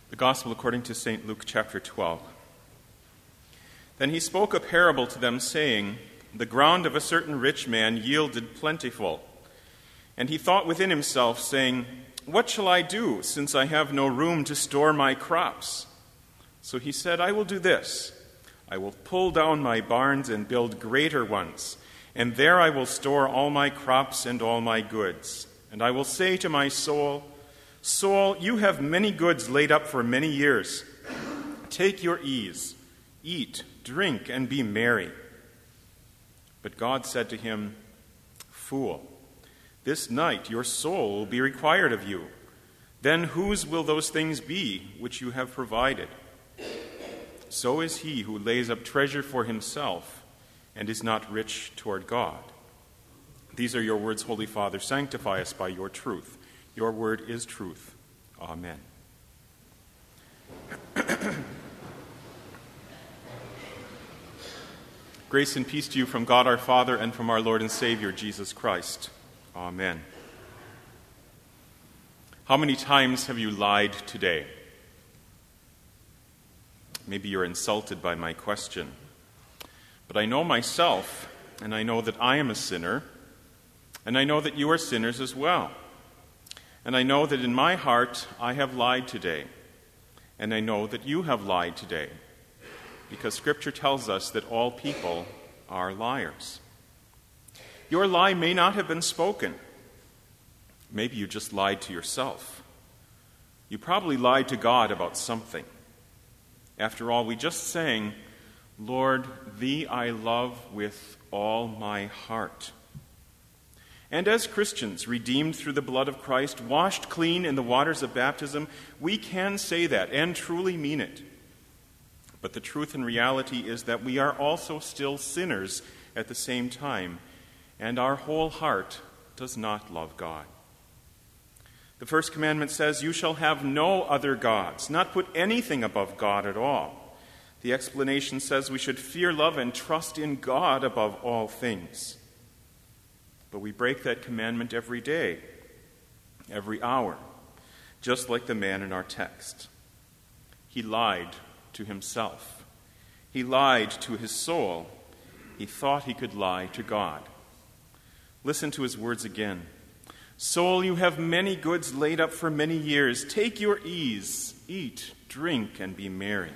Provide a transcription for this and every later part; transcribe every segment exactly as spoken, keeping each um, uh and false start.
The Gospel according to Saint Luke chapter twelve. Then he spoke a parable to them, saying, The ground of a certain rich man yielded plentiful. And he thought within himself, saying, What shall I do, since I have no room to store my crops? So he said, I will do this. I will pull down my barns and build greater ones, and there I will store all my crops and all my goods. And I will say to my soul, Soul, you have many goods laid up for many years. Take your ease, eat, drink, and be merry. But God said to him, Fool, this night your soul will be required of you. Then whose will those things be which you have provided? So is he who lays up treasure for himself and is not rich toward God. These are your words, Holy Father. Sanctify us by your truth. Your word is truth. Amen. Grace and peace to you from God our Father and from our Lord and Savior, Jesus Christ. Amen. How many times have you lied today? Maybe you're insulted by my question. But I know myself, and I know that I am a sinner, and I know that you are sinners as well. And I know that in my heart I have lied today. And I know that you have lied today. Because Scripture tells us that all people are liars. Your lie may not have been spoken. Maybe you just lied to yourself. You probably lied to God about something. After all, we just sang, Lord, Thee I love with all my heart. And as Christians, redeemed through the blood of Christ, washed clean in the waters of baptism, we can say that and truly mean it. But the truth and reality is that we are also still sinners at the same time, and our whole heart does not love God. The first commandment says, You shall have no other gods, not put anything above God at all. The explanation says we should fear, love, and trust in God above all things. But we break that commandment every day, every hour, just like the man in our text. He lied to himself. He lied to his soul. He thought he could lie to God. Listen to his words again. Soul, you have many goods laid up for many years. Take your ease, eat, drink, and be merry.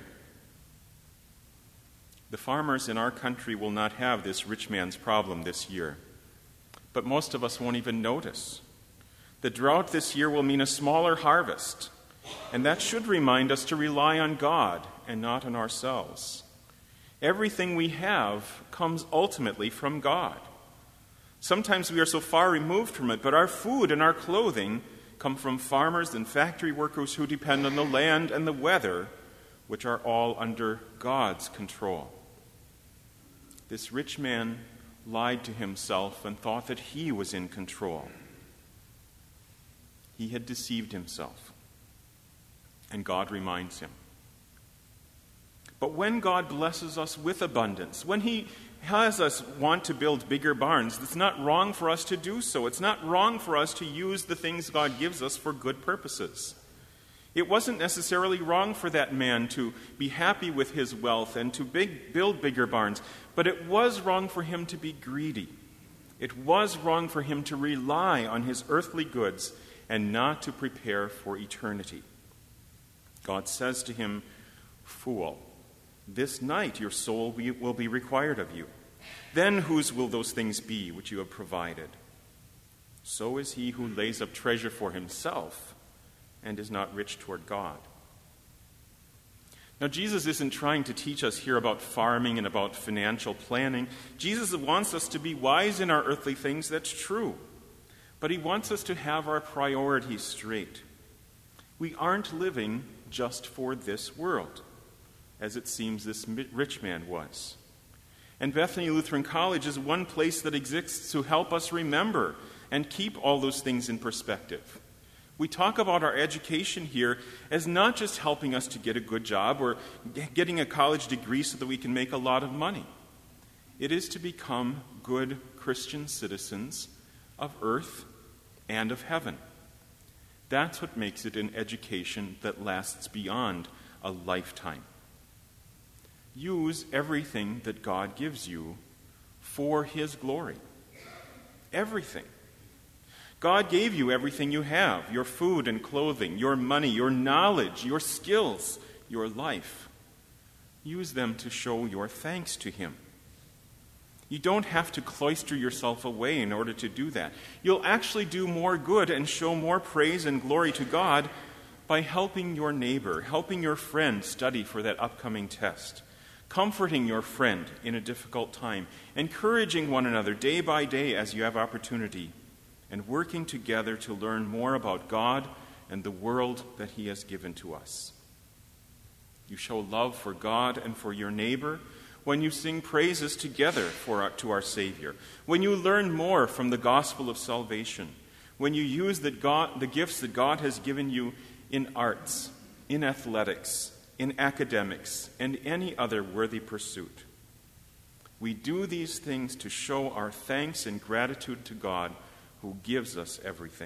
The farmers in our country will not have this rich man's problem this year. But most of us won't even notice. The drought this year will mean a smaller harvest, and that should remind us to rely on God and not on ourselves. Everything we have comes ultimately from God. Sometimes we are so far removed from it, but our food and our clothing come from farmers and factory workers who depend on the land and the weather, which are all under God's control. This rich man lied to himself and thought that he was in control. He had deceived himself, and God reminds him. But when God blesses us with abundance, when he has us want to build bigger barns, it's not wrong for us to do so. It's not wrong for us to use the things God gives us for good purposes. It wasn't necessarily wrong for that man to be happy with his wealth and to big, build bigger barns, but it was wrong for him to be greedy. It was wrong for him to rely on his earthly goods and not to prepare for eternity. God says to him, Fool, this night your soul will be required of you. Then whose will those things be which you have provided? So is he who lays up treasure for himself and is not rich toward God. Now, Jesus isn't trying to teach us here about farming and about financial planning. Jesus wants us to be wise in our earthly things, that's true. But he wants us to have our priorities straight. We aren't living just for this world, as it seems this rich man was. And Bethany Lutheran College is one place that exists to help us remember and keep all those things in perspective. We talk about our education here as not just helping us to get a good job or getting a college degree so that we can make a lot of money. It is to become good Christian citizens of earth and of heaven. That's what makes it an education that lasts beyond a lifetime. Use everything that God gives you for His glory. Everything. God gave you everything you have, your food and clothing, your money, your knowledge, your skills, your life. Use them to show your thanks to Him. You don't have to cloister yourself away in order to do that. You'll actually do more good and show more praise and glory to God by helping your neighbor, helping your friend study for that upcoming test, comforting your friend in a difficult time, encouraging one another day by day as you have opportunity, and working together to learn more about God and the world that He has given to us. You show love for God and for your neighbor when you sing praises together for our, to our Savior, when you learn more from the gospel of salvation, when you use the, God, the gifts that God has given you in arts, in athletics, in academics, and any other worthy pursuit. We do these things to show our thanks and gratitude to God who gives us everything.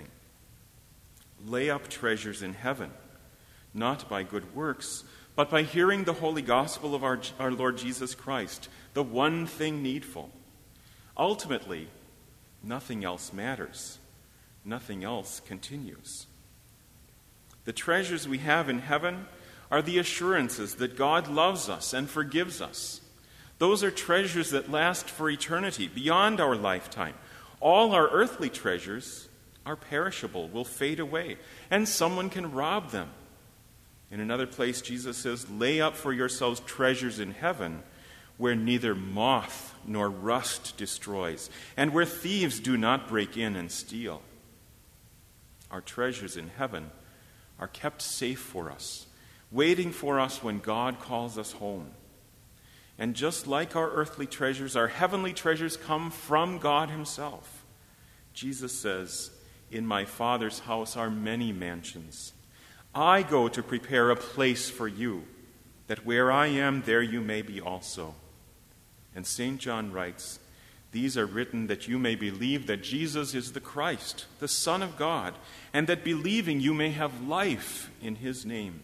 Lay up treasures in heaven, not by good works, but by hearing the holy gospel of our, our Lord Jesus Christ, the one thing needful. Ultimately, nothing else matters. Nothing else continues. The treasures we have in heaven are the assurances that God loves us and forgives us. Those are treasures that last for eternity, beyond our lifetime. All our earthly treasures are perishable, will fade away, and someone can rob them. In another place, Jesus says, "Lay up for yourselves treasures in heaven, where neither moth nor rust destroys, and where thieves do not break in and steal." Our treasures in heaven are kept safe for us, waiting for us when God calls us home. And just like our earthly treasures, our heavenly treasures come from God Himself. Jesus says, "In my Father's house are many mansions. I go to prepare a place for you, that where I am, there you may be also." And Saint John writes, "These are written that you may believe that Jesus is the Christ, the Son of God, and that believing you may have life in His name."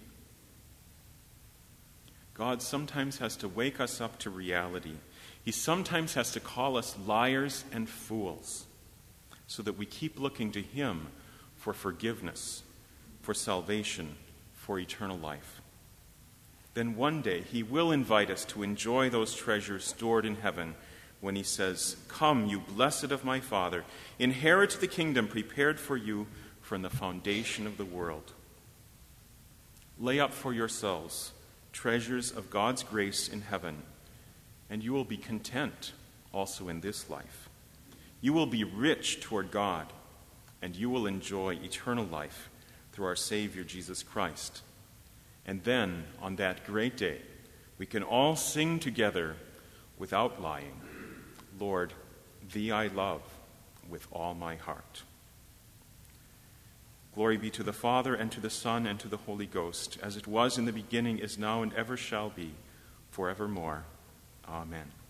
God sometimes has to wake us up to reality. He sometimes has to call us liars and fools so that we keep looking to Him for forgiveness, for salvation, for eternal life. Then one day He will invite us to enjoy those treasures stored in heaven when He says, "Come, you blessed of my Father, inherit the kingdom prepared for you from the foundation of the world." Lay up for yourselves treasures of God's grace in heaven, and you will be content also in this life. You will be rich toward God, and you will enjoy eternal life through our Savior Jesus Christ. And then, on that great day, we can all sing together without lying, "Lord, Thee I love with all my heart." Glory be to the Father, and to the Son, and to the Holy Ghost, as it was in the beginning, is now, and ever shall be, forevermore. Amen.